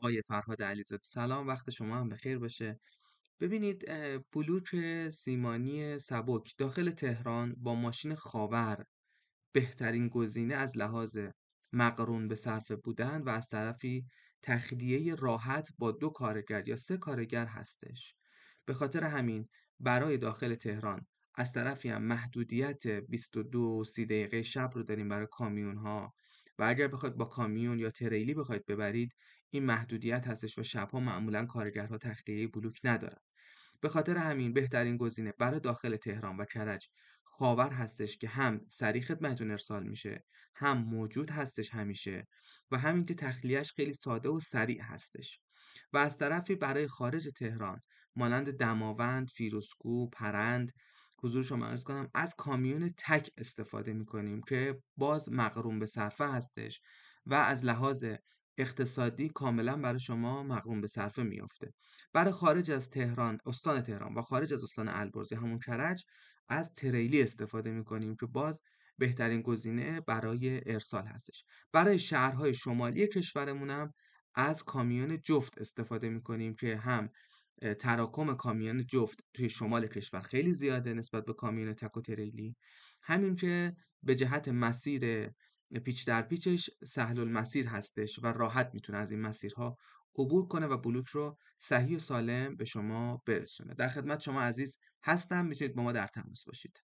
آقای فرهاد علیزاده. سلام، وقت شما هم بخیر باشه. ببینید، بلوک سیمانی سبک داخل تهران با ماشین خاور بهترین گزینه از لحاظ مقرون به صرفه بودن و از طرفی تخلیه راحت با 2 کارگر یا 3 کارگر هستش. به خاطر همین برای داخل تهران از طرفی هم محدودیت 22 30 دقیقه شب رو داریم برای کامیون‌ها و اگر بخواید با کامیون یا تریلی بخواید ببرید این محدودیت هستش و شب‌ها معمولاً کارگرها تخلیه بلوک ندارن. به خاطر همین بهترین گزینه برای داخل تهران و کرج خاور هستش که هم سریع خدمتتون ارسال میشه، هم موجود هستش همیشه و همین که تخلیهش خیلی ساده و سریع هستش. و از طرفی برای خارج تهران مانند دماوند، فیروزکوه، پرند حضور شما عرض کنم از کامیون تک استفاده میکنیم که باز مقرون به صرفه هستش و از لحاظ اقتصادی کاملا برای شما مقرون به صرفه میافته. برای خارج از تهران، استان تهران و خارج از استان البرز یا همون کرج از تریلی استفاده میکنیم که باز بهترین گزینه برای ارسال هستش. برای شهرهای شمالی کشورمون هم از کامیون جفت استفاده میکنیم که هم تراکم کامیون جفت توی شمال کشور خیلی زیاده نسبت به کامیون تک و تریلی، همین که به جهت مسیر پیچ در پیچش سهل المسیر هستش و راحت میتونه از این مسیرها عبور کنه و بلوک رو صحیح و سالم به شما برسونه. در خدمت شما عزیز هستم، میتونید با ما در تماس باشید.